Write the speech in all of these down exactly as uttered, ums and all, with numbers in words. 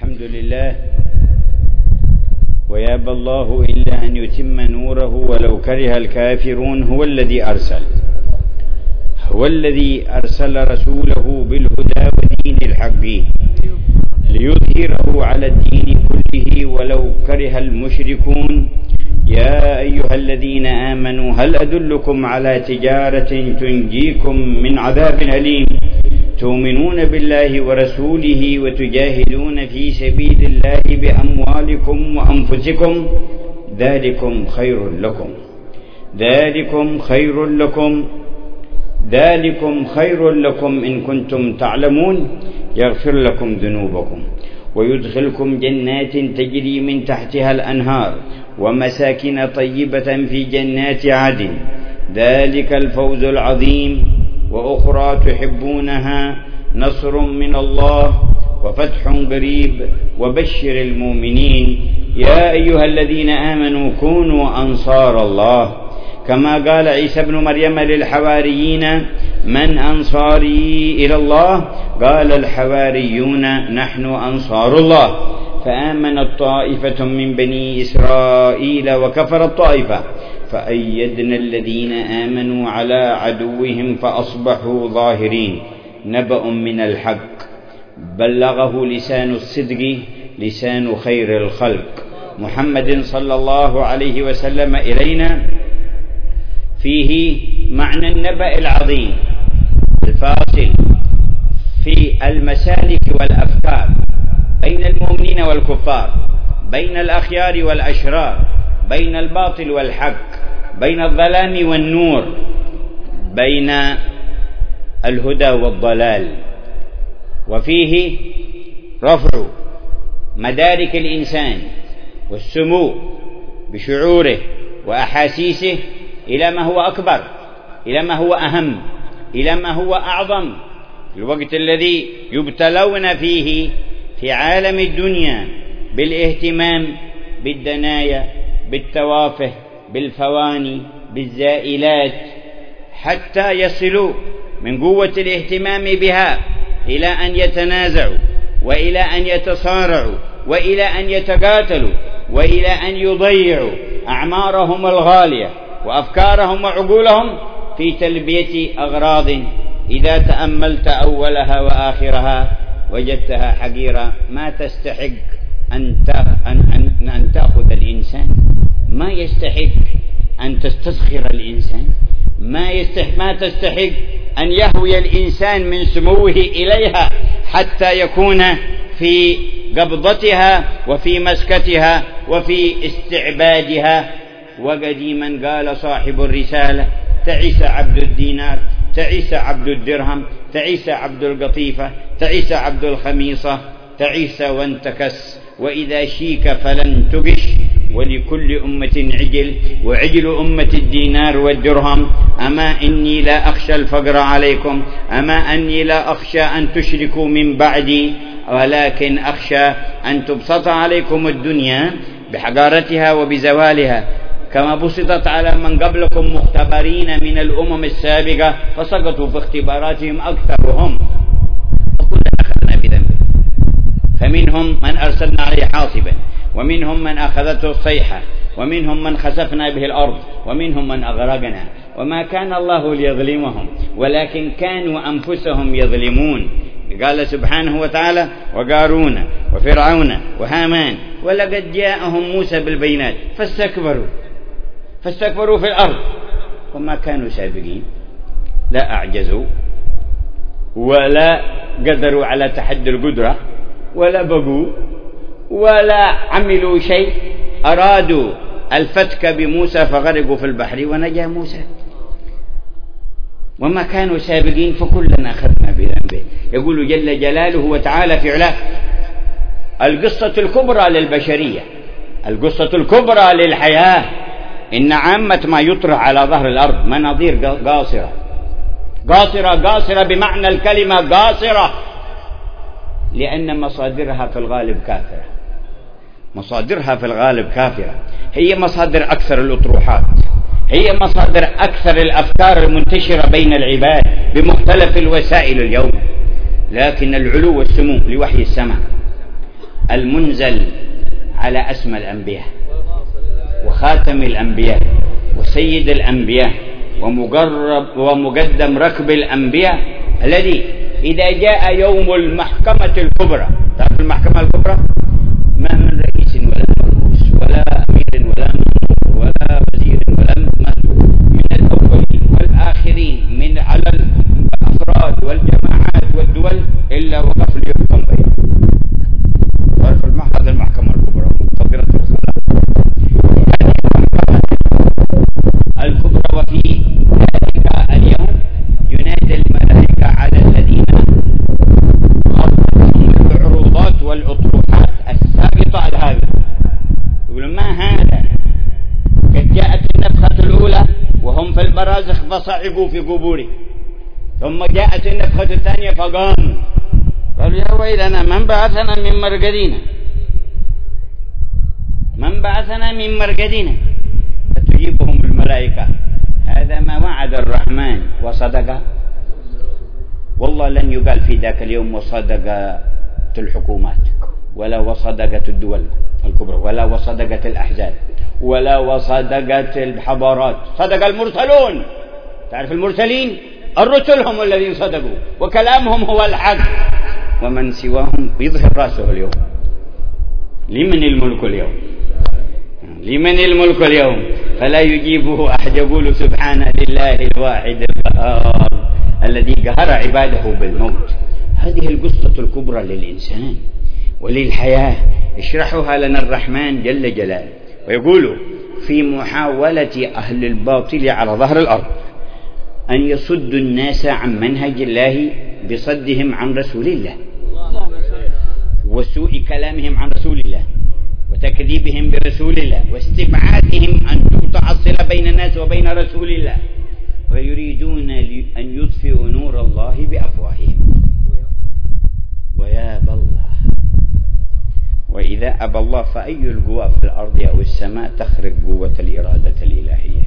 الحمد لله ويابى الله إلا أن يتم نوره ولو كره الكافرون. هو الذي أرسل هو الذي أرسل رسوله بالهدى ودين الحق ليظهره على الدين كله ولو كره المشركون. يا أيها الذين آمنوا هل أدلكم على تجارة تنجيكم من عذاب أليم تؤمنون بالله ورسوله وتجاهدون في سبيل الله بأموالكم وأنفسكم ذلكم خير لكم ذلكم خير لكم ذلكم خير لكم إن كنتم تعلمون يغفر لكم ذنوبكم ويدخلكم جنات تجري من تحتها الأنهار ومساكن طيبة في جنات عدن ذلك الفوز العظيم. وأخرى تحبونها نصر من الله وفتح قريب وبشر المؤمنين. يا أيها الذين آمنوا كونوا أنصار الله كما قال عيسى ابن مريم للحواريين من أنصاري إلى الله قال الحواريون نحن أنصار الله. فآمنت طائفة من بني إسرائيل وكفرت طائفة فأيدنا الذين آمنوا على عدوهم فأصبحوا ظاهرين. نبأ من الحق بلغه لسان الصدق لسان خير الخلق محمد صلى الله عليه وسلم إلينا. فيه معنى النبأ العظيم الفاصل في المسالك والأفكار بين المؤمنين والكفار، بين الأخيار والأشرار، بين الباطل والحق، بين الظلام والنور، بين الهدى والضلال. وفيه رفع مدارك الإنسان والسمو بشعوره وأحاسيسه إلى ما هو أكبر، إلى ما هو أهم، إلى ما هو أعظم. في الوقت الذي يبتلون فيه في عالم الدنيا بالاهتمام بالدنايا، بالتوافه، بالفواني، بالزائلات، حتى يصلوا من قوة الاهتمام بها إلى أن يتنازعوا وإلى أن يتصارعوا وإلى أن يتقاتلوا وإلى أن يضيعوا أعمارهم الغالية وأفكارهم وعقولهم في تلبية أغراض إذا تأملت أولها وآخرها وجدتها حقيرة ما تستحق أن أن تأخذ الإنسان، ما يستحق أن تستسخر الإنسان، ما يستحق ما تستحق أن يهوي الإنسان من سموه إليها حتى يكون في قبضتها وفي مسكتها وفي استعبادها. وقديما قال صاحب الرسالة تعيس عبد الدينار، تعيس عبد الدرهم، تعيس عبد القطيفة، تعيس عبد الخميصة، تعيس وانتكس، وإذا شيك فلن تقش. ولكل أمة عجل، وعجل أمة الدينار والدرهم. أما إني لا أخشى الفقر عليكم، أما أني لا أخشى أن تشركوا من بعدي، ولكن أخشى أن تبسط عليكم الدنيا بحقارتها وبزوالها كما بسطت على من قبلكم مختبرين من الأمم السابقة فسقطوا في اختباراتهم أكثرهم وكلنا أخذنا بذنبه. فمنهم من أرسلنا عليه حاصبا، ومنهم من أخذته الصيحة، ومنهم من خسفنا به الأرض، ومنهم من أغرقنا. وما كان الله ليظلمهم ولكن كانوا أنفسهم يظلمون. قال سبحانه وتعالى وقارون وفرعون وهامان ولقد جاءهم موسى بالبينات فاستكبروا فاستكبروا في الأرض وما كانوا سابقين. لا أعجزوا ولا قدروا على تحدي القدرة ولا بقوا ولا عملوا شيء. أرادوا الفتك بموسى فغرقوا في البحر ونجا موسى. وما كانوا سابقين فكلنا أخذنا بذنبه. يقول جل جلاله وتعالى في علاه القصة الكبرى للبشرية، القصة الكبرى للحياة، إن عامة ما يطرح على ظهر الأرض مناظير قاصرة قاصرة قاصرة بمعنى الكلمة قاصرة، لأن مصادرها في الغالب كافرة، مصادرها في الغالب كافرة. هي مصادر أكثر الأطروحات، هي مصادر أكثر الأفكار المنتشرة بين العباد بمختلف الوسائل اليوم. لكن العلو والسمو لوحي السماء المنزل على أسمى الأنبياء وخاتم الأنبياء وسيد الأنبياء ومقرب ومقدم ركب الأنبياء، الذي إذا جاء يوم المحكمة الكبرى، تعرف المحكمة الكبرى ما من رئيس ولا مرؤوس ولا أمير ولا مأمور ولا وزير ولا مسؤول من الأولين والآخرين من على الأفراد والجماعات والدول إلا وقف ليحكم بينهم. تعرف هذا المحكمة الكبرى منتظرة الخلاء الكبرى. وفي ذلك اليوم ينادي الملائكة على الذين غضبهم العروضات والأطروحات السابقة على هذا، يقولون ما هذا؟ قد جاءت النفخة الأولى وهم في البرازخ فصعقوا في قبورهم، ثم جاءت النفخة الثانية فقاموا قالوا يا ويلنا من بعثنا من مرقدنا، من بعثنا من مرقدنا، فتجيبهم الملائكة هذا ما وعد الرحمن وصدق، والله لن يقال في ذاك اليوم وصدقت الحكومات ولا وصدقت الدول الكبرى ولا وصدقت الأحزاب ولا وصدقت الحضارات، صدق المرسلون. تعرف المرسلين الرسل هم الذين صدقوا وكلامهم هو الحق، ومن سواهم يظهر رأسه اليوم. لمن الملك اليوم؟ لمن الملك اليوم؟ فلا يجيبه أحد، يقول سبحان لله الواحد القهار الذي قهر عباده بالموت. هذه القصة الكبرى للإنسان وللحياة يشرحها لنا الرحمن جل جلاله، ويقول في محاولة أهل الباطل على ظهر الأرض أن يصدوا الناس عن منهج الله بصدهم عن رسول الله وسوء كلامهم عن رسول الله وتكذيبهم برسول الله واستبعادهم أن تقطع الصلة بين الناس وبين رسول الله، ويريدون أن يطفئوا نور الله بأفواههم ويابى الله. وإذا أبى الله فأي القوى في الأرض أو السماء تخرج قوة الإرادة الإلهية.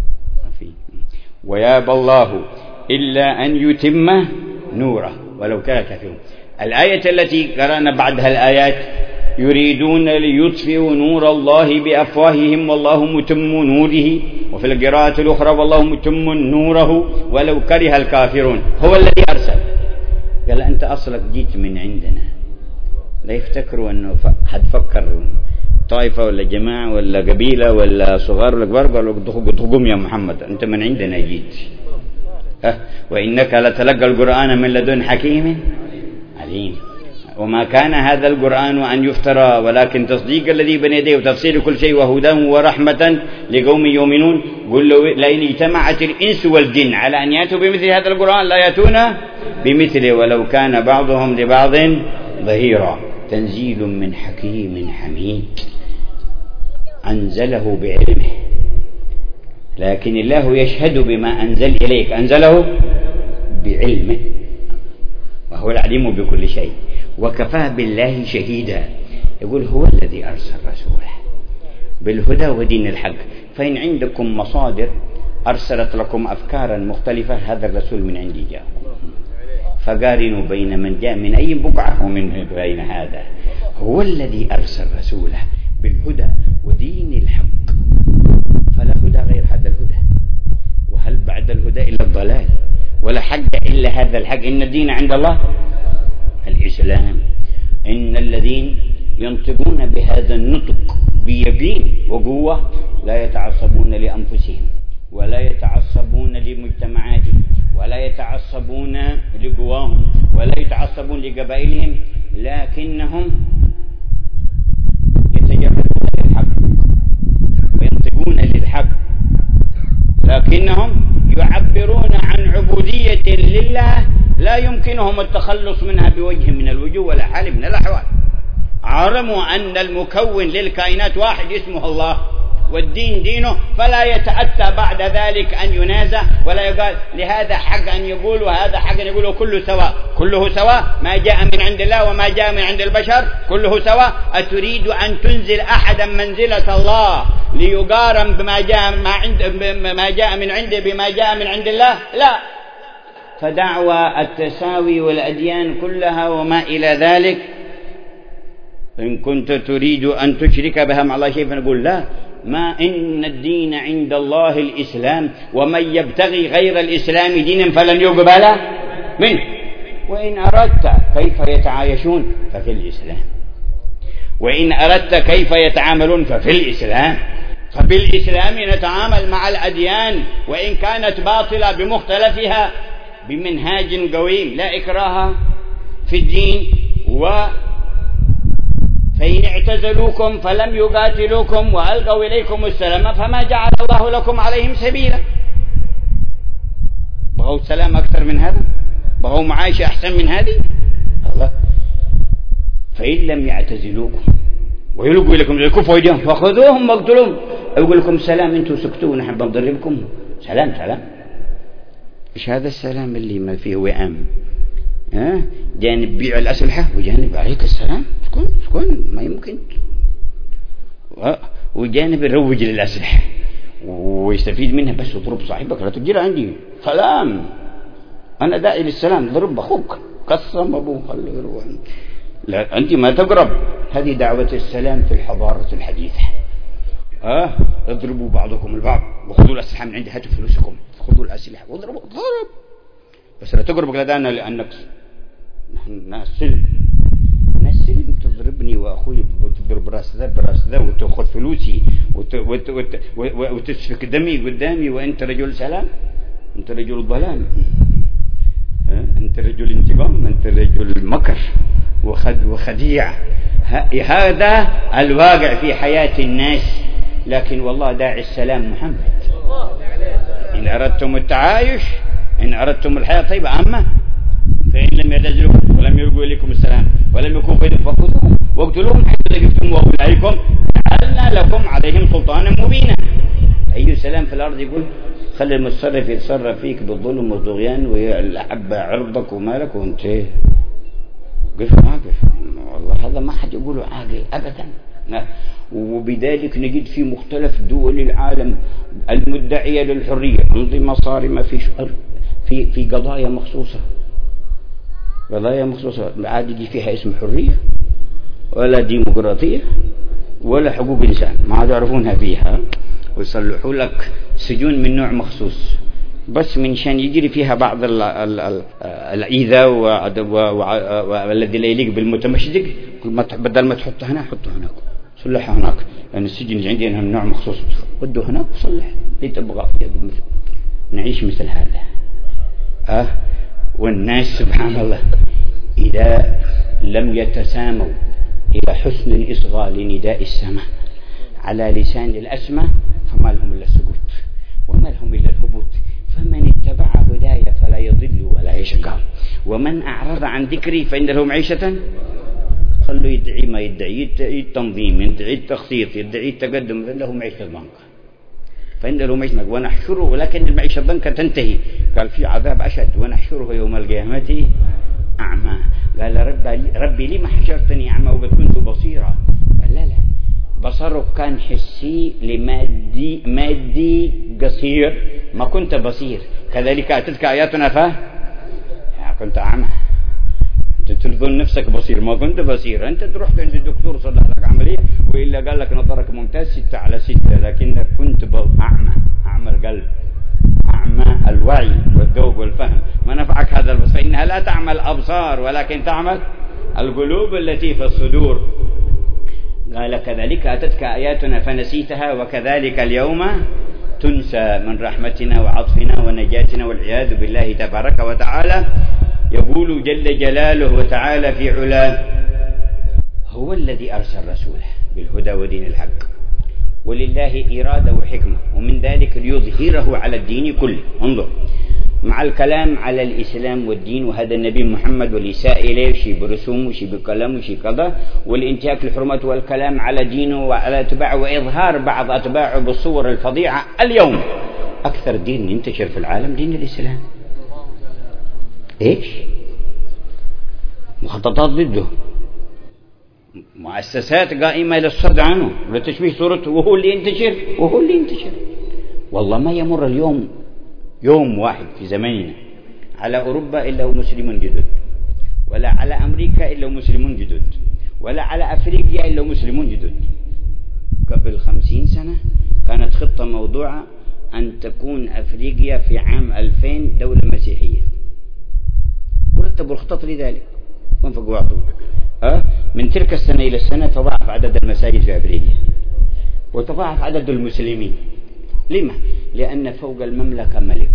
ويابى الله إلا أن يتم نوره ولو كان كافرون. الآية التي قرأنا بعدها الآيات يريدون ليطفئوا نور الله بأفواههم والله متم نوره، وفي القراءة الأخرى والله متم نوره ولو كره الكافرون. هو الذي أرسل، قال أنت أصلك جيت من عندنا، لا يفتكروا أنه حد فكر طائفة ولا جماعة ولا قبيلة ولا صغار ولا كبار قالوا قم يا محمد أنت من عندنا جيت. أه وإنك لتلقى القرآن من لدن حكيم عليم. وما كان هذا القرآن أن يفترى ولكن تصديق الذي بين يديه وتفسير كل شيء وهدى ورحمة لقوم يؤمنون. قل له لئن اجتمعت الإنس والجن على أن يأتوا بمثل هذا القرآن لا يأتون بمثله ولو كان بعضهم لبعض ظهيرا. تنزيل من حكيم حميد أنزله بعلمه، لكن الله يشهد بما أنزل إليك، أنزله بعلمه وهو العليم بكل شيء وكفى بالله شهيدا. يقول هو الذي أرسل رسوله بالهدى ودين الحق، فإن عندكم مصادر أرسلت لكم أفكارا مختلفة هذا الرسول من عندي جاء، فقارنوا بين من جاء من أي بقعة ومن بين هذا. هو الذي أرسل رسوله بالهدى ودين الحق، فلا هدى غير هذا الهدى، وهل بعد الهدى إلا الضلال، ولا حق إلا هذا الحق. إن الدين عند الله الإسلام. إن الذين ينطقون بهذا النطق بيقين وقوة لا يتعصبون لأنفسهم ولا يتعصبون لمجتمعاتهم ولا يتعصبون لقواهم ولا يتعصبون لقبائلهم، لكنهم يتجردون للحق وينطقون للحق، لكنهم يعبرون عن عبودية لله لا يمكنهم التخلص منها بوجه من الوجوه ولا حال من الأحوال. علموا أن المكون للكائنات واحد اسمه الله والدين دينه، فلا يتأتى بعد ذلك أن ينازع ولا يقال لهذا حق أن يقول وهذا حق أن يقول، كله سواء، كله سواء. ما جاء من عند الله وما جاء من عند البشر كله سواء. أتريد أن تنزل أحدا منزلة الله ليقارن بما جاء ما عند ما جاء من عنده بما جاء من عند الله؟ لا. فدعوى التساوي والأديان كلها وما إلى ذلك إن كنت تريد أن تشرك بها مع الله شيء فنقول لا، ما إن الدين عند الله الإسلام ومن يبتغي غير الإسلام دينا فلن يقبل منه. وإن أردت كيف يتعايشون ففي الإسلام، وإن أردت كيف يتعاملون ففي الإسلام. فبالإسلام نتعامل مع الأديان وإن كانت باطلة بمختلفها بمنهاج قويم لا إكراه في الدين. و فإن اعتزلوكم فلم يقاتلوكم وألقوا إليكم السلام فما جعل الله لكم عليهم سبيلا. بغوا السلام أكثر من هذا؟ بغوا معايشة أحسن من هذه؟ الله. فإن لم يعتزلوكم ويلقوا إليكم الكفوا أيديهم فخذوهم واقتلوهم، أقول لكم سلام أنتم سكتوا نحب نضربكم، سلام سلام. إيش هذا السلام اللي ما فيه وئام؟ ها؟ جانب بيع الأسلحة وجانب عليك السلام، سكون سكون ما يمكن، وجانب يروج للأسلحة ويستفيد منها بس وضرب صاحبك لا تجري عندي سلام، أنا داعي للسلام، ضرب أخوك قسم أبوه خليه يروح، لا أنت ما تقرب. هذه دعوة السلام في الحضارة الحديثة. ها؟ اضربوا بعضكم البعض وخذوا الأسلحة من عندي، هاتوا فلوسكم خذوا الأسلحة واضربوا ضرب، بس لا تقرب لدانا لأنك نحن ناس سلم، ناس سلم تضربني وأخوي تضرب راس ذا براس ذا وتأخذ فلوسي وت... وت... وت... وتسفك دمي قدامي وأنت رجل سلام، أنت رجل ظلام، أنت رجل انتقام، أنت رجل مكر وخد وخديع. هذا الواقع في حياة الناس. لكن والله داعي السلام محمد. إن أردتم التعايش، إن أردتم الحياة طيبة، أما فإن لم يعتزلوكم ولم يلقوا إليكم السلام ولم يكونوا بينكم فخذوهم واقتلوهم حتى جئتم وأولئكم جعلنا لكم عليهم سلطانا مبينا. أي سلام في الأرض يقول خلي المتصرف يتصرف فيك بالظلم والطغيان ويلعب عرضك ومالك وانت قف واقف، والله هذا ما حد يقوله عاقل أبدا. وبذلك نجد في مختلف دول العالم المدعية للحرية أنظمة صارمة في في في قضايا مخصوصة، قضايا مخصوصة عاد يجي فيها اسم حرية ولا ديمقراطية ولا حقوق إنسان، ما عاد يعرفونها فيها، ويصلحوا لك سجون من نوع مخصوص بس من شان يجري فيها بعض الإيذاء والذي لا يليق بالمتمشدق. بدل ما تحطه هنا حطه هناك، صلحها هناك، لأن السجن اللي عندنا من نوع مخصوص، ودوا هناك وصلح اللي تبغى. نعيش مثل هذا. أه والناس سبحان الله إذا لم يتساموا إلى حسن الإصغاء لنداء السماء على لسان الأسمى فما لهم إلا السكوت وما لهم إلا الهبوط. فمن اتبع هداي فلا يضل ولا يشقى ومن أعرض عن ذكري فإن له معيشة. خلوا يدعي ما يدعي، يدعي التنظيم، يدعي التخطيط، يدعي التقدم، فإن له معيشة ضنكا، فإن له معيشة ضنكا ونحشره، ولكن المعيشة ضنكا تنتهي. قال في عذاب أشد ونحشره يوم القيامة أعمى. قال ربي, ربي لما حشرتني أعمى وقد كنت بصيرا؟ قال لا لا، بصرك كان حسي لمادي مادي قصير، ما كنت بصير. كذلك أتتك آياتنا فا كنت أعمى، أنت تظن نفسك بصير، ما كنت بصير. أنت تروح عند الدكتور صلح لك عملية وإلا قال لك نظرك ممتاز ستة على ستة، لكنك كنت أعمى، أعمى القلب، أعمى الوعي والذوق والفهم. ما نفعك هذا البصر، فإنها لا تعمل الأبصار ولكن تعمل القلوب التي في الصدور. قال كذلك أتتك آياتنا فنسيتها وكذلك اليوم تنسى. من رحمتنا وعطفنا ونجاتنا والعياذ بالله تبارك وتعالى. يقول جل جلاله وتعالى في علاه هو الذي أرسل رسوله بالهدى ودين الحق ولله إرادة وحكمة، ومن ذلك ليظهره على الدين كله. انظر مع الكلام على الإسلام والدين وهذا النبي محمد والإساءة إليه شيء برسوم وشيء بكلام وشيء كذا، والانتهاك للحرمات والكلام على دينه وعلى أتباعه وإظهار بعض أتباعه بالصور الفظيعة. اليوم أكثر دين ينتشر في العالم دين الإسلام. إيش؟ مخططات ضده، مؤسسات قائمة للصد عنه لتشبيه صورته، وهو اللي ينتشر وهو اللي ينتشر. والله ما يمر اليوم يوم واحد في زماننا على أوروبا إلا ومسلمون جدد، ولا على أمريكا إلا ومسلمون جدد، ولا على أفريقيا إلا مسلمون جدد. قبل خمسين سنة كانت خطة موضوعة أن تكون أفريقيا في عام ألفين دولة مسيحية، ورتبوا الخطط لذلك وانفقوا وعطوا. أه؟ من تلك السنة إلى السنة تضاعف عدد المساجد في أفريقيا وتضاعف عدد المسلمين. لما؟ لأن فوق المملكة ملك،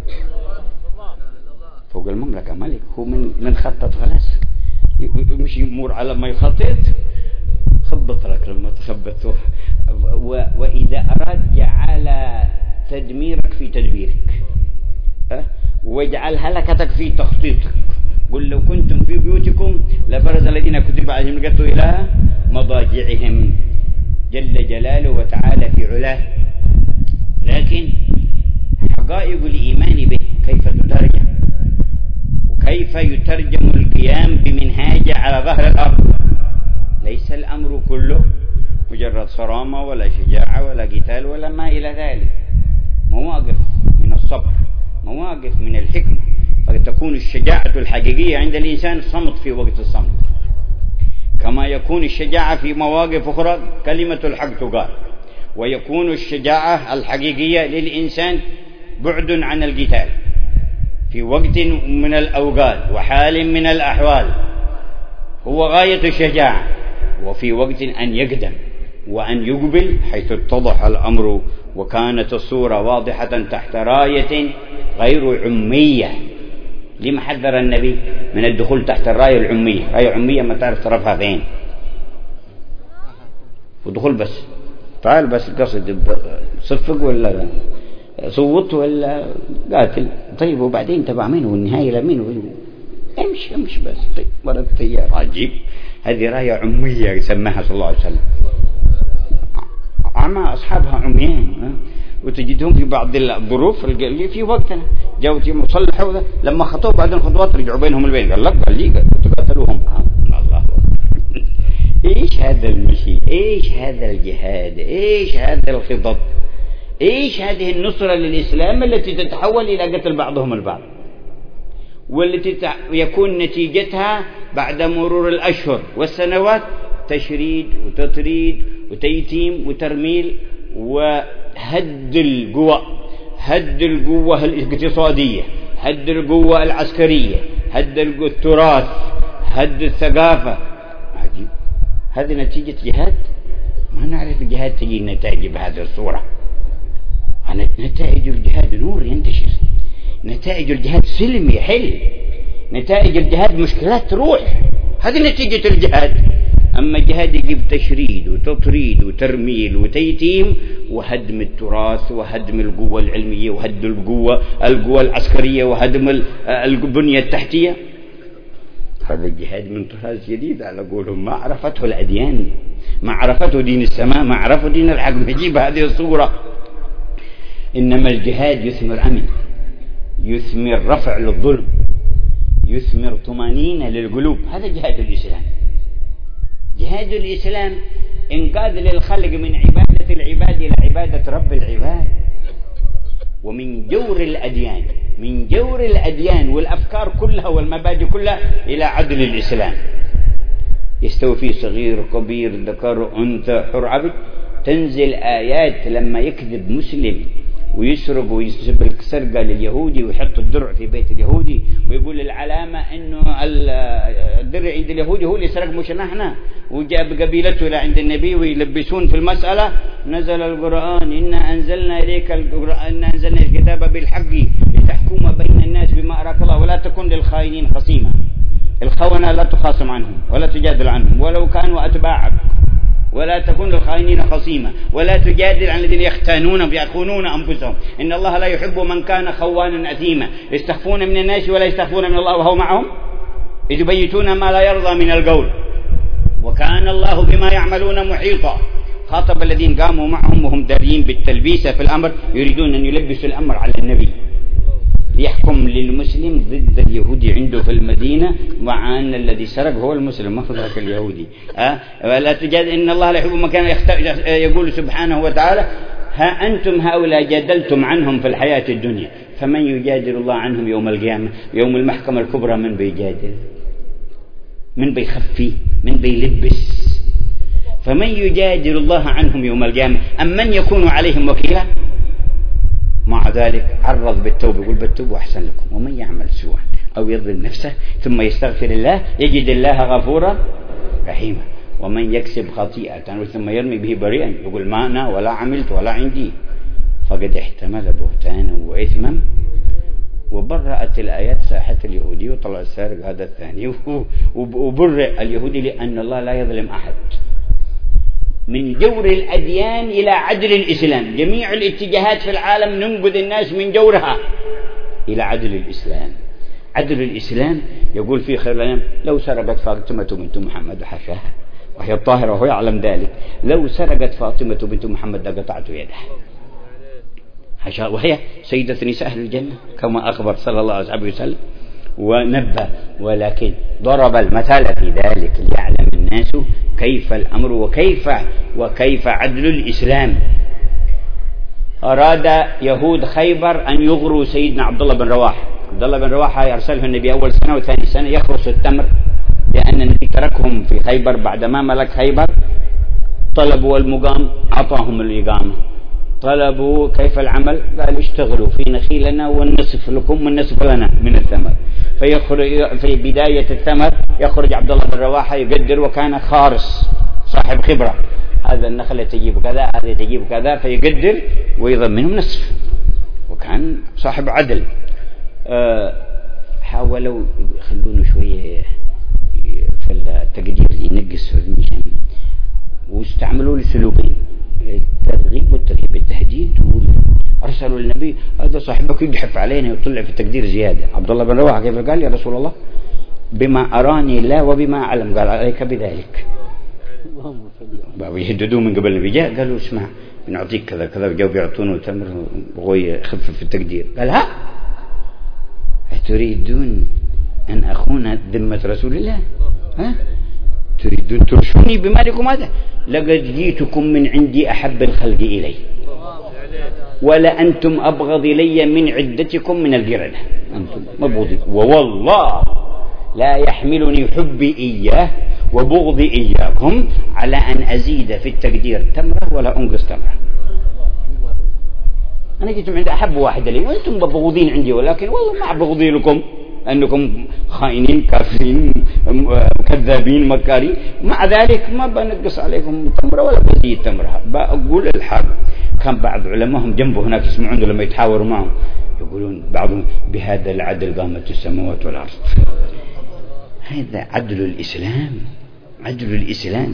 فوق المملكة ملك، هو من من خطط خلاص مش يمر على ما يخطط خبط لك لما تخبط. وإذا أراد جعل تدميرك في تدبيرك، أه؟ واجعل هلكتك في تخطيطك. قل لو كنتم في بيوتكم لبرز الذين كتب عليهم القتل إلى مضاجعهم، جل جلاله وتعالى في علاه. لكن حقائق الإيمان به كيف تترجم، وكيف يترجم القيام بمنهاج على ظهر الأرض. ليس الأمر كله مجرد صرامة ولا شجاعة ولا قتال ولا ما إلى ذلك. مواقف من الصبر، مواقف من الحكمة. فتكون الشجاعة الحقيقية عند الإنسان صمت في وقت الصمت، كما يكون الشجاعة في مواقف أخرى كلمة الحق تقال. ويكون الشجاعة الحقيقية للإنسان بعد عن القتال في وقت من الأوقات وحال من الأحوال هو غاية الشجاعة، وفي وقت أن يقدم وأن يقبل حيث اتضح الأمر وكانت الصورة واضحة تحت راية غير عمية. لما حذر النبي من الدخول تحت الراية العمية؟ راية عمية ما تعرف طرفها فين، ودخول بس تعال بس قصد صفق ولا صوت ولا قاتل. طيب وبعدين تبع مين والنهاية لمين؟ امشي امشي بس. طيب ورد طيار عجيب. هذه راية عمية سماها صلى الله عليه وسلم. عما أصحابها عميان، وتجدهم في بعض الظروف اللي في وقتنا جاءوا مصلحوا لما خطوا بعد الخطوات رجعوا بينهم البين قال لك قال لي تقاتلوهم. الله ايش هذا المشي، ايش هذا الجهاد، ايش هذا الخطط، ايش هذه النصرة للإسلام التي تتحول إلى قتل بعضهم البعض، والتي يكون نتيجتها بعد مرور الأشهر والسنوات تشريد وتطريد وتيتيم وترميل وهد القوى، هد القوة الاقتصادية، هد القوة العسكرية، هد التراث، هد الثقافة. عجيب. هذه نتيجة جهاد؟ ما نعرف الجهاد تجي نتائج بهذه الصورة. نتائج الجهاد نور ينتشر، نتائج الجهاد سلم يحل، نتائج الجهاد مشكلات تروح. هذه نتيجة الجهاد. أما الجهاد يجيب تشريد وتطريد وترميل وتيتيم وهدم التراث وهدم القوة العلمية وهدم القوة القوة العسكرية وهدم البنية التحتية. هذا الجهاد من طراز جديد على قولهم، ما عرفته الأديان، ما عرفته دين السماء، ما عرفه دين الحق. يجيب هذه الصورة. إنما الجهاد يثمر أمن، يثمر رفع للظلم، يثمر طمأنينة للقلوب. هذا جهاد الإسلام. جهاد الإسلام إنقاذ للخلق من عبادة العباد إلى عبادة رب العباد، ومن جور الأديان، من جور الأديان والأفكار كلها والمبادئ كلها إلى عدل الإسلام. يستوي فيه صغير كبير ذكر أنثى حر عبد. تنزل آيات لما يكذب مسلم ويسرق ويسرق السرقة لليهودي ويحط الدرع في بيت اليهودي ويقول العلامة إنه الدرع عند اليهودي هو اللي سرق مش نحن، وجاء قبيلته إلى عند النبي ويلبسون في المسألة. نزل القرآن إنا أنزلنا إليك القرآن إنا أنزلنا الكتاب بالحق لتحكم بين الناس بما أراك الله ولا تكن للخائنين خصيما. الخونة لا تخاصم عنهم ولا تجادل عنهم ولو كانوا أتباعك، ولا تكون للخائنين خصيما، ولا تجادل عن الذين يختانون يخونون أنفسهم. إن الله لا يحب من كان خوانا أثيما. يستخفون من الناس ولا يستخفون من الله وهو معهم إذ يبيتون ما لا يرضى من القول وكان الله بما يعملون محيطا. خاطب الذين قاموا معهم وهم دارين بالتلبيسة في الأمر، يريدون أن يلبسوا الأمر على النبي يحكم للمسلم ضد اليهودي عنده في المدينة، مع أن الذي سرق هو المسلم ما فضلك اليهودي. أه؟ ولا تجاد إن الله لا يحب من كان يقول سبحانه وتعالى ها أنتم هؤلاء جادلتم عنهم في الحياة الدنيا فمن يجادل الله عنهم يوم القيامة؟ يوم المحكمة الكبرى من بيجادل؟ من بيخفي من بيلبس. فمن يجادل الله عنهم يوم القيامة أم من يكون عليهم وكيلا؟ مع ذلك عرض بالتوبة، يقول بالتوبة أحسن لكم. ومن يعمل سوءا أو يظلم نفسه ثم يستغفر الله يجد الله غفورا رحيما. ومن يكسب خطيئة ثم يرمي به بريئا يقول ما أنا ولا عملت ولا عندي فقد احتمل بهتانا وإثما. وبرأت الآيات ساحة اليهودي وطلع السارق هذا الثاني، وبرئ اليهودي لأن الله لا يظلم أحد. من جور الأديان إلى عدل الإسلام، جميع الاتجاهات في العالم ننقذ الناس من جورها إلى عدل الإسلام. عدل الإسلام يقول في خير الأنام لو سرقت فاطمة بنت محمد حاشاها وهي الطاهرة وهو يعلم ذلك، لو سرقت فاطمة بنت محمد لقطعت يدها حاشا، وهي سيدة نساء أهل الجنة كما أخبر صلى الله عليه وسلم ونبه. ولكن ضرب المثل في ذلك ليعلم الناس كيف الأمر وكيف وكيف عدل الإسلام. أراد يهود خيبر أن يغروا سيدنا عبد الله بن رواحة. عبد الله بن رواحة يرسله النبي أول سنة وثاني سنة يخرص التمر، لأن النبي تركهم في خيبر بعدما ملك خيبر. طلبوا المقام أعطاهم الإقامة. طلبوا كيف العمل؟ قال اشتغلوا في نخيلنا والنصف لكم والنصف لنا من الثمر. فيخرج في بداية الثمر يخرج عبد الله بن رواحة يقدر، وكان خارص صاحب خبرة، هذا النخلة تجيب كذا هذا تجيب كذا، فيقدر ويضم منهم نصف، وكان صاحب عدل. أه حاولوا يخلونه شوية في التقدير ينقص في الميزان، واستعملوا السلوبين الترغيب والترهيب، التهديد. أرسلوا للنبي هذا صاحبك يجحف علينا ويطلع في التقدير زيادة. عبد الله بن رواحة كيف قال؟ يا رسول الله بما أراني الله وبما أعلم. قال عليك بذلك. يهددوه من قبل النبي جاء قالوا اسمع نعطيك كذا كذا، جاوا بيعطونه تمر بغوا يخفف في التقدير. قال ها تريدون أن أخون ذمة رسول الله؟ ها تريدون ترشوني بمالكم هذا؟ لقد جيتكم من عندي أحب الخلق إلي ولا أنتم أبغض إلي من عدتكم من القردة، أنتم مبغضين. ووالله لا يحملني حبي إياه وبغضي إياكم على أن أزيد في التقدير تمرة ولا أنقص تمرة. أنا جيت من عند أحب واحد لي وأنتم مبغضين عندي، ولكن والله ما أبغضي لكم أنكم خائنين كافرين كذابين مكارين، مع ذلك ما بنقص عليكم تمرة ولا بزيد تمرة. بقول الحق. كان بعض علماءهم جنبه هناك يسمعون لما يتحاوروا معهم يقولون بعضهم بهذا العدل قامت السماوات والأرض. هذا عدل الإسلام، عدل الإسلام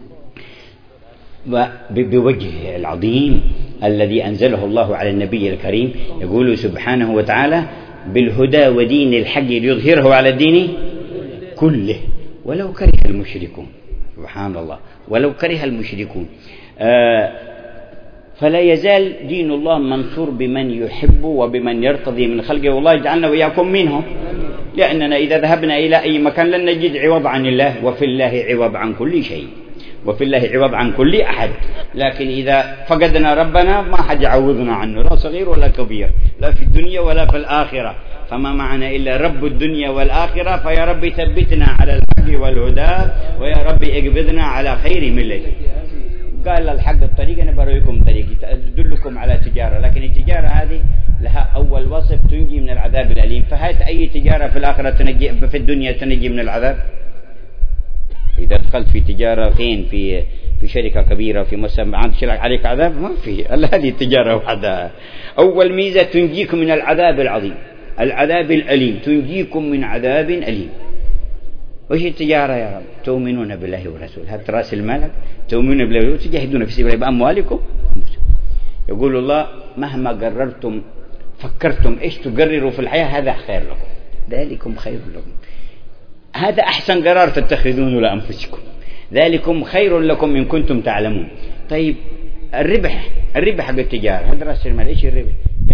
بوجهه العظيم الذي أنزله الله على النبي الكريم. يقول سبحانه وتعالى بالهدى ودين الحق ليظهره على الدين كله ولو كره المشركون. سبحان الله، ولو كره المشركون. آه فلا يزال دين الله منصور بمن يحب وبمن يرتضي من خلقه، والله يجعلنا وإياكم منهم، لأننا إذا ذهبنا إلى أي مكان لن نجد عوض عن الله، وفي الله عوض عن كل شيء، وفي الله عوض عن كل أحد. لكن إذا فقدنا ربنا ما حد يعوضنا عنه، لا صغير ولا كبير، لا في الدنيا ولا في الآخرة. فما معنا إلا رب الدنيا والآخرة. فيا رب ثبتنا على الحق والهدى، ويا رب اقبضنا على خير ملة. قال الحق الطريق أنا بريكم طريق أدلكم على تجارة، لكن التجارة هذه لها أول وصف تنجي من العذاب الأليم. فهات أي تجارة في الآخرة تنجي، في الدنيا تنجي من العذاب. إذا دخلت في تجارة فين في في شركة كبيرة في مسمى عند شرك عليك عذاب؟ ما في إلا هذه التجارة وحدها. أول ميزة تنجيكم من العذاب العظيم، العذاب الأليم، تنجيكم من عذاب أليم. وش التجارة يا رب؟ تؤمنون بالله ورسوله، هات رأس المال، تؤمنون بالله وتجاهدون في سبيل الله بأموالكم. يقول الله مهما قررتم فكرتم إيش تقرروا في الحياة هذا خير لكم، ذلكم خير لكم، هذا أحسن قرار تتخذونه لأنفسكم، ذلكم خير لكم إن كنتم تعلمون. طيب الربح، الربح حق التجارة هذا رأس المال، إيش الربح؟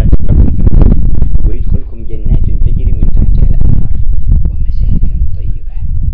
ويدخلكم جنات تجري من تحتها الأنهار ومساكن طيبة.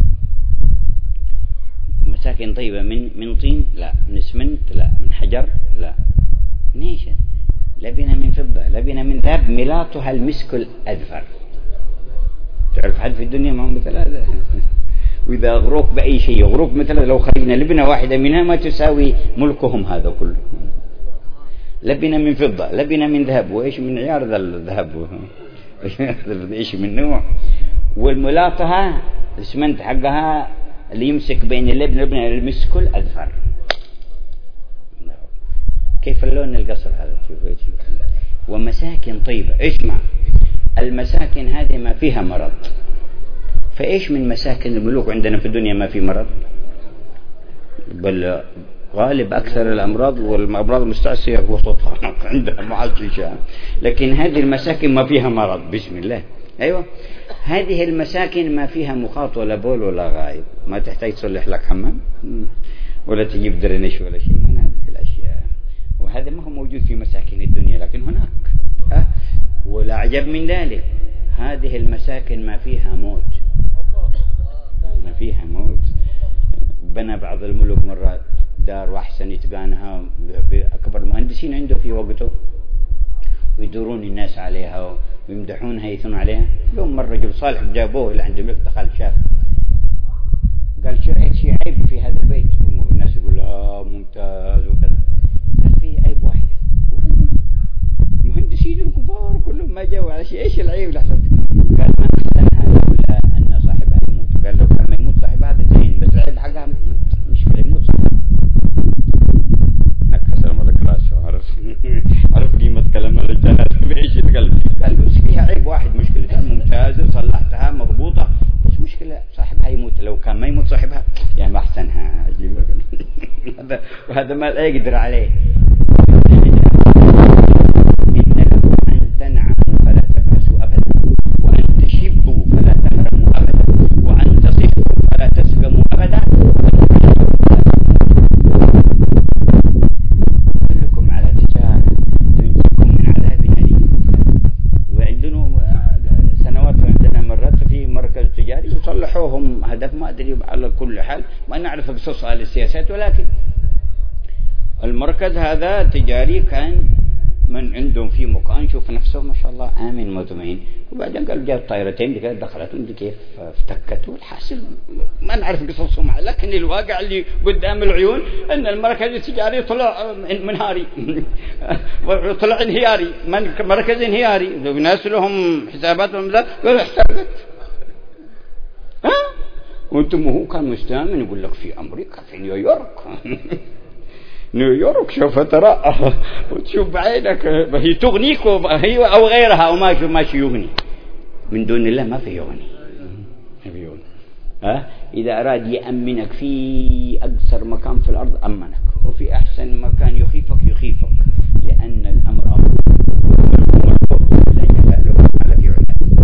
مساكن طيبة من من طين؟ لا. من اسمنت؟ لا. من حجر؟ لا. نيشة لبنة من فضة، لبنة من ذهب، ملاطها المسك الأذفر. تعرف حد في الدنيا معهم مثل هذا؟ وإذا أغروك بأي شيء يغروك، مثلا لو خرجنا لبنة واحدة منها ما تساوي ملكهم هذا كله. لبنة من فضة، لبنة من ذهب، وإيش من عيار ذا الذهب إيش من نوع. والملاطها الاسمنت حقها اللي يمسك بين اللبن واللبنة المسك الأذفر. كيف اللون القصر هذا؟ ومساكن طيبة. اسمع، المساكن هذه ما فيها مرض، فإيش من مساكن الملوك عندنا في الدنيا ما في مرض؟ بل غالب أكثر الأمراض والأمراض المستعصية وسطها عندها معششة، لكن هذه المساكن ما فيها مرض. بسم الله. أيوة، هذه المساكن ما فيها مخاط ولا بول ولا غائب، ما تحتاج تصلح لك حمام ولا تجيب درنش ولا شيء من هذه الأشياء، وهذا ما هو موجود في مساكن الدنيا، لكن هناك. ها؟ ولا عجب من ذلك، هذه المساكن ما فيها موت، ما فيها موت. بنى بعض الملوك مرات دار وأحسن يتقانها بأكبر المهندسين عنده في وقته، ويدورون الناس عليها ويمدحونها يثنون عليها. يوم مر رجل صالح جابوه إلى عند الملك، دخل شاف، قال شرعت شيء عيب في هذا البيت، والناس يقول لا ممتاز وكذا. قال في عيب واحد، المهندسين الكبار كلهم ما جاوا على شيء، ايش العيب اللي حصل؟ قال ما احسنها لولا ان صاحبها يموت. قال لو كان ما يموت صاحبها هذا زين، بس العيب حقها مشكله يموت صاحبها. نكس الملك راسه، عرف عرف قيمه كلام الرجال بايش يتكلم. قال بس فيها عيب واحد، مشكلتها ممتازه صلحتها مضبوطه، بس مشكله صاحبها يموت، لو كان ما يموت صاحبها يعني ما احسنها. هذا وهذا ما لا يقدر عليه. تنعموا فلا تبأسوا أبدا، وأن تشبوا فلا تحرموا أبدا، وأن تصفوا فلا تسقموا أبدا، أدلكم على تجارة تنجيكم من عذاب أليم. وعندنا سنوات عندنا مرات في مركز تجاري وصلحوهم هدف ما أدري على كل حال، ما نعرف قصصها للسياسات، ولكن المركز هذا تجاري كان من عندهم في مكان شوف نفسه ما شاء الله آمن مطمئن، وبعدين قالوا جاءت طائرتين دي دخلتهم دي كيف افتكت، والحاصل ما نعرف قصصهم، لكن الواقع اللي قدام العيون ان المركز التجاري طلع منهاري طلع انهياري، مركز انهياري، الناس لهم حساباتهم ذا قالوا احترقت. ها وانتم هو كان مستامن يقول لك في امريكا في نيويورك نيويورك سوف ترى وتشوف بعينك، هي تغنيك هي أو غيرها أو ما ماشي يغني من دون الله، ما في يغني. ما في يغني. ها إذا أراد يأمنك في أقصر مكان في الأرض أمنك، وفي أحسن مكان يخيفك يخيفك، لأن الأمر أمر لا يفعله على في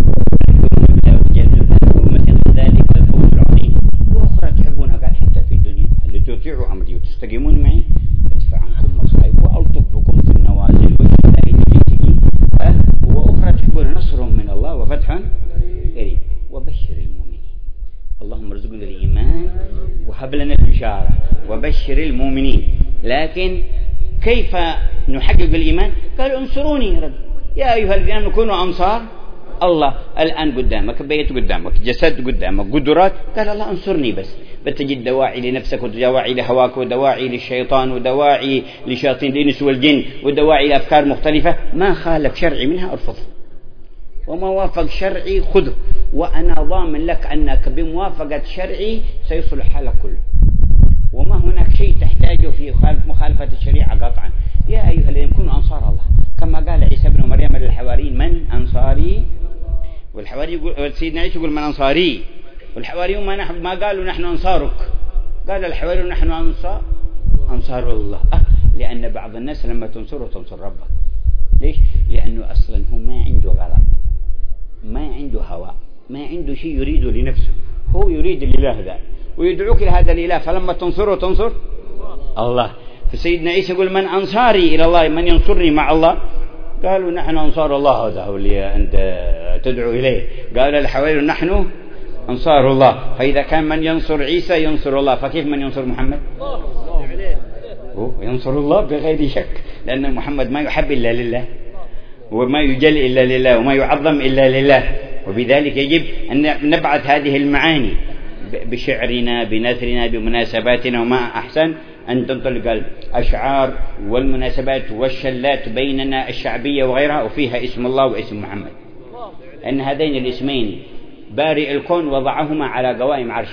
علا ذلك الفوز العظيم. وأخرى تحبونها قال حتى في الدنيا اللي تطيعوا أمري وتستقيمون معي ادفع عنكم مصائب وألطف بكم في النوازل والشدائد التي أه؟ وأخرى تحبون نصر من الله وفتح قريب وبشر المؤمنين. اللهم ارزقنا الإيمان وهب لنا البشارة وبشر المؤمنين. لكن كيف نحقق الإيمان؟ قالوا انصروني رب يا أيها الذين آمنوا كونوا أنصار الله. الآن قدامك بيت، قدامك جسد، قدامك قدرات، قال الله انصرني بس. بتجد دواعي لنفسك ودواعي لهواك ودواعي للشيطان ودواعي لشياطين الإنس والجن ودواعي لأفكار مختلفة، ما خالف شرعي منها ارفضه، وما وافق شرعي خذه، وأنا ضامن لك أنك بموافقة شرعي سيصلح حالك كله، وما هناك شيء تحتاجه في مخالفة الشريعة قطعا. يا أيها الذين كونوا أنصار الله، كما قال عيسى بن مريم للحواريين من أنصاري، والحواري يقول سيدنا عيسى يقول من أنصاري، والحواريون ما نحن ما قالوا نحن أنصارك، قال الحواريون نحن أنصار أنصار الله. أه لأن بعض الناس لما تنصره تنصر ربك. ليش؟ لأنه أصلا هو ما عنده غرض، ما عنده هوى، ما عنده شيء يريده لنفسه، هو يريد الإله ذا ويدعوك لهذا الإله، فلما تنصره تنصر الله. فسيدنا عيسى يقول من أنصاري إلى الله، من ينصرني مع الله، قالوا نحن أنصار الله، هذا هو اللي أنت تدعو إليه. قال الحواريون نحن أنصار الله. فإذا كان من ينصر عيسى ينصر الله، فكيف من ينصر محمد؟ هو ينصر الله بغير شك، لأن محمد ما يحب إلا لله، وما يجل إلا لله، وما يعظم إلا لله. وبذلك يجب أن نبعث هذه المعاني بشعرنا بنثرنا بمناسباتنا، وما أحسن أن تنطلق الأشعار والمناسبات والشلات بيننا الشعبية وغيرها وفيها اسم الله واسم محمد، أن هذين الاسمين بارئ الكون وضعهما على قوائم عرش،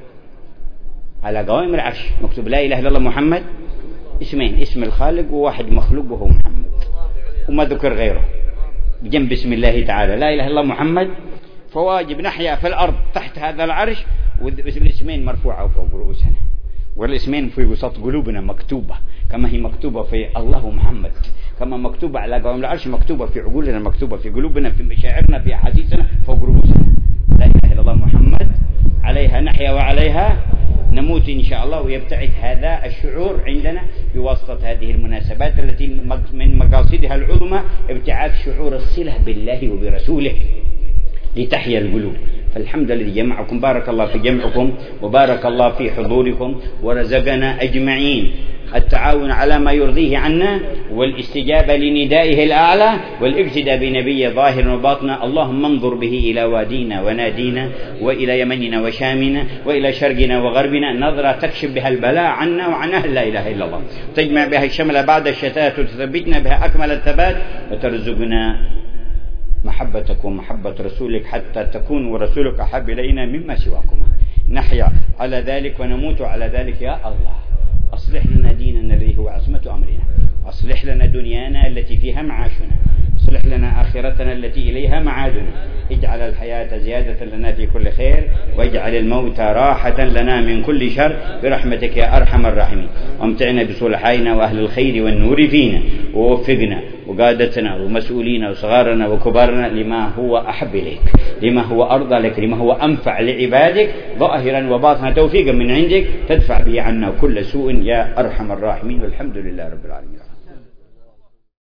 على قوائم العرش مكتوب لا إله إلا الله محمد، اسمين، اسم الخالق وواحد مخلوق وهو محمد، وما ذكر غيره بجنب اسم الله تعالى لا إله إلا الله محمد. فواجب نحيا في الأرض تحت هذا العرش والاسمين مرفوعة فوق رؤوسنا، والاسمين في وسط قلوبنا مكتوبة كما هي مكتوبة في الله محمد، كما مكتوبة على قوائم العرش مكتوبة في عقولنا، مكتوبة في قلوبنا، في مشاعرنا، في أحاسيسنا، فوق رؤوسنا لا إله إلا الله محمد، عليها نحيا وعليها نموت إن شاء الله. ويبتعث هذا الشعور عندنا بواسطة هذه المناسبات التي من مقاصدها العظمى ابتعاث شعور الصلة بالله وبرسوله لتحيا القلوب. فالحمد لله جمعكم، بارك الله في جمعكم وبارك الله في حضوركم، ورزقنا أجمعين التعاون على ما يرضيه عنا والاستجابة لندائه الأعلى والاقتداء بنبي ظاهر وباطنا. اللهم انظر به إلى وادينا ونادينا وإلى يمننا وشامنا وإلى شرقنا وغربنا نظرة تكشف بها البلاء عنا وعن أهل لا إله إلا الله، تجمع بها الشمل بعد الشتات وتثبتنا بها أكمل الثبات، وترزقنا محبتك ومحبة رسولك حتى تكون ورسولك أحب إلينا مما سواكما. نحيا على ذلك ونموت على ذلك يا الله. أصلح لنا ديننا الذي هو عصمة أمرنا، أصلح لنا دنيانا التي فيها معاشنا، أصلح لنا آخرتنا التي إليها معادنا، اجعل الحياة زيادة لنا في كل خير، واجعل الموت راحة لنا من كل شر برحمتك يا أرحم الراحمين. وامتعنا بصلحائنا وأهل الخير والنور فينا، ووفقنا وقادتنا ومسؤولينا وصغارنا وكبارنا لما هو أحب إليك، لما هو أرضى لك، لما هو أنفع لعبادك ظاهرا وباطنا، توفيقا من عندك تدفع به عنا كل سوء يا أرحم الراحمين. والحمد لله رب العالمين.